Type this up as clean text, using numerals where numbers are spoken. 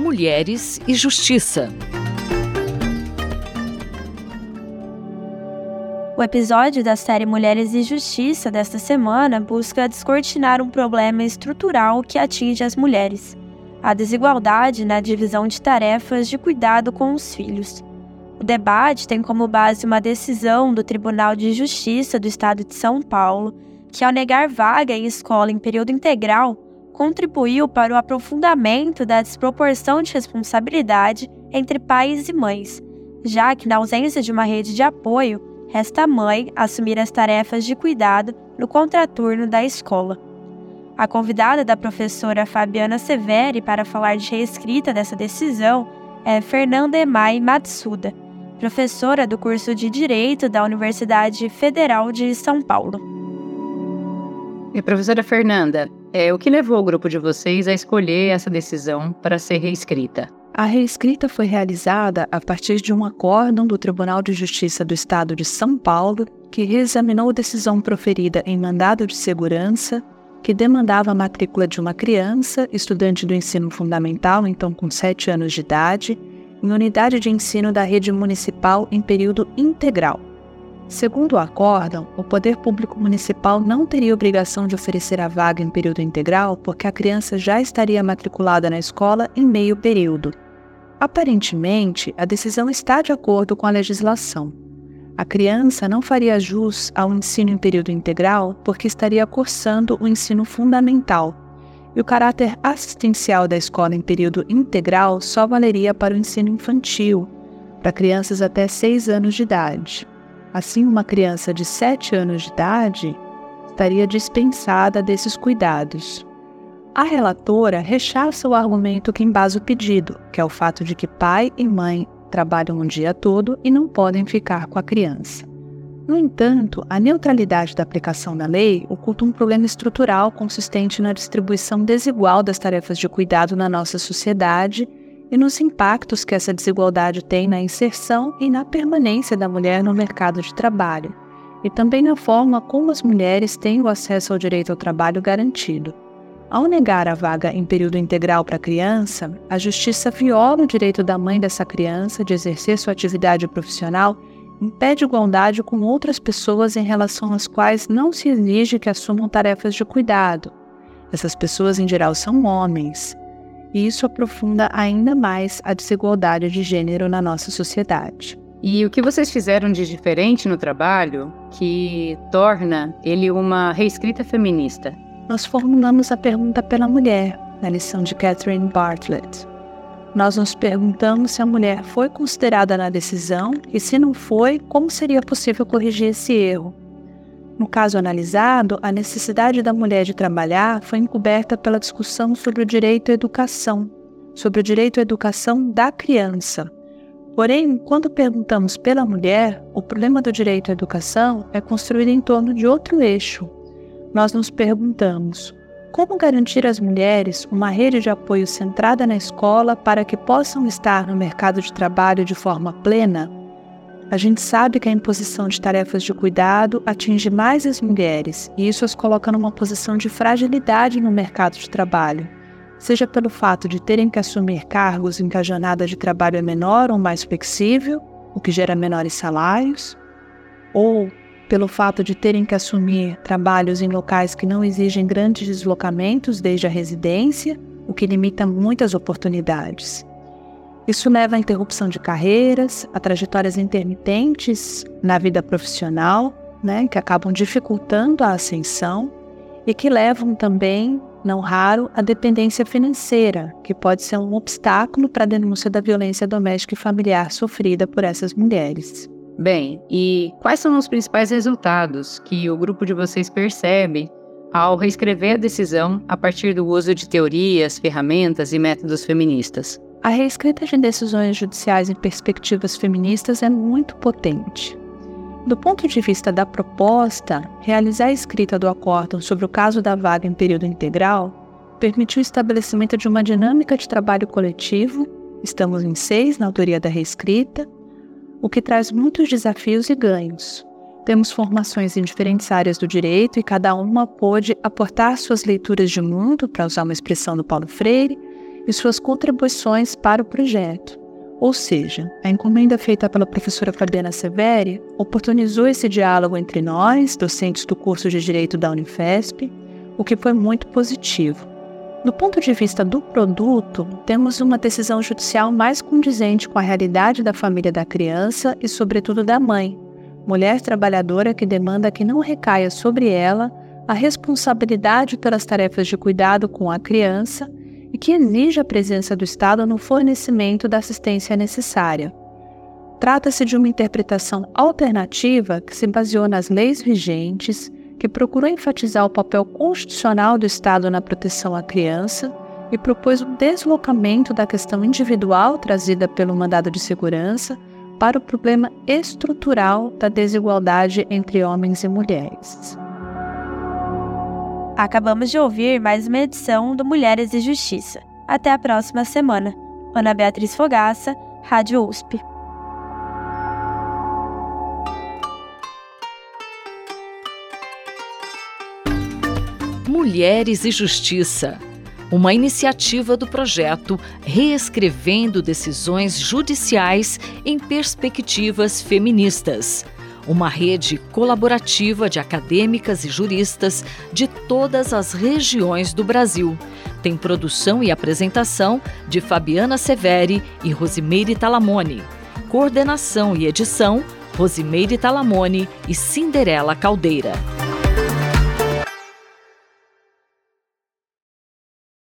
Mulheres e Justiça. O episódio da série Mulheres e Justiça desta semana busca descortinar um problema estrutural que atinge as mulheres: a desigualdade na divisão de tarefas de cuidado com os filhos. O debate tem como base uma decisão do Tribunal de Justiça do Estado de São Paulo, que, ao negar vaga em escola em período integral, contribuiu para o aprofundamento da desproporção de responsabilidade entre pais e mães, já que, na ausência de uma rede de apoio, resta à mãe assumir as tarefas de cuidado no contraturno da escola. A convidada da professora Fabiana Severi para falar de reescrita dessa decisão é Fernanda Emai Matsuda, professora do curso de Direito da Universidade Federal de São Paulo. E professora Fernanda, o que levou o grupo de vocês a escolher essa decisão para ser reescrita? A reescrita foi realizada a partir de um acórdão do Tribunal de Justiça do Estado de São Paulo, que reexaminou a decisão proferida em mandado de segurança, que demandava a matrícula de uma criança, estudante do ensino fundamental, então com 7 anos de idade, em unidade de ensino da rede municipal em período integral. Segundo o acórdão, o poder público municipal não teria obrigação de oferecer a vaga em período integral porque a criança já estaria matriculada na escola em meio período. Aparentemente, a decisão está de acordo com a legislação. A criança não faria jus ao ensino em período integral porque estaria cursando o ensino fundamental, e o caráter assistencial da escola em período integral só valeria para o ensino infantil, para crianças até 6 anos de idade. Assim, uma criança de 7 anos de idade estaria dispensada desses cuidados. A relatora rechaça o argumento que embasa o pedido, que é o fato de que pai e mãe trabalham o dia todo e não podem ficar com a criança. No entanto, a neutralidade da aplicação da lei oculta um problema estrutural consistente na distribuição desigual das tarefas de cuidado na nossa sociedade e nos impactos que essa desigualdade tem na inserção e na permanência da mulher no mercado de trabalho, e também na forma como as mulheres têm o acesso ao direito ao trabalho garantido. Ao negar a vaga em período integral para a criança, a Justiça viola o direito da mãe dessa criança de exercer sua atividade profissional e impede igualdade com outras pessoas em relação às quais não se exige que assumam tarefas de cuidado. Essas pessoas, em geral, são homens. E isso aprofunda ainda mais a desigualdade de gênero na nossa sociedade. E o que vocês fizeram de diferente no trabalho que torna ele uma reescrita feminista? Nós formulamos a pergunta pela mulher, na lição de Catherine Bartlett. Nós nos perguntamos se a mulher foi considerada na decisão e, se não foi, como seria possível corrigir esse erro. No caso analisado, a necessidade da mulher de trabalhar foi encoberta pela discussão sobre o direito à educação, da criança. Porém, quando perguntamos pela mulher, o problema do direito à educação é construído em torno de outro eixo. Nós nos perguntamos: como garantir às mulheres uma rede de apoio centrada na escola para que possam estar no mercado de trabalho de forma plena? A gente sabe que a imposição de tarefas de cuidado atinge mais as mulheres e isso as coloca numa posição de fragilidade no mercado de trabalho, seja pelo fato de terem que assumir cargos em que a jornada de trabalho é menor ou mais flexível, o que gera menores salários, ou pelo fato de terem que assumir trabalhos em locais que não exigem grandes deslocamentos desde a residência, o que limita muitas oportunidades. Isso leva à interrupção de carreiras, a trajetórias intermitentes na vida profissional, que acabam dificultando a ascensão e que levam também, não raro, à dependência financeira, que pode ser um obstáculo para a denúncia da violência doméstica e familiar sofrida por essas mulheres. Bem, e quais são os principais resultados que o grupo de vocês percebe ao reescrever a decisão a partir do uso de teorias, ferramentas e métodos feministas? A reescrita de decisões judiciais em perspectivas feministas é muito potente. Do ponto de vista da proposta, realizar a escrita do acórdão sobre o caso da vaga em período integral permitiu o estabelecimento de uma dinâmica de trabalho coletivo, estamos em 6 na autoria da reescrita, o que traz muitos desafios e ganhos. Temos formações em diferentes áreas do direito e cada uma pôde aportar suas leituras de mundo, para usar uma expressão do Paulo Freire, e suas contribuições para o projeto. Ou seja, a encomenda feita pela professora Fabiana Severi oportunizou esse diálogo entre nós, docentes do curso de Direito da Unifesp, o que foi muito positivo. Do ponto de vista do produto, temos uma decisão judicial mais condizente com a realidade da família da criança e, sobretudo, da mãe, mulher trabalhadora que demanda que não recaia sobre ela a responsabilidade pelas tarefas de cuidado com a criança e que exige a presença do Estado no fornecimento da assistência necessária. Trata-se de uma interpretação alternativa que se baseou nas leis vigentes, que procurou enfatizar o papel constitucional do Estado na proteção à criança e propôs um deslocamento da questão individual trazida pelo mandado de segurança para o problema estrutural da desigualdade entre homens e mulheres. Acabamos de ouvir mais uma edição do Mulheres e Justiça. Até a próxima semana. Ana Beatriz Fogaça, Rádio USP. Mulheres e Justiça, uma iniciativa do projeto Reescrevendo Decisões Judiciais em Perspectivas Feministas, uma rede colaborativa de acadêmicas e juristas de todas as regiões do Brasil. Tem produção e apresentação de Fabiana Severi e Rosimeire Talamone. Coordenação e edição, Rosimeire Talamone e Cinderela Caldeira.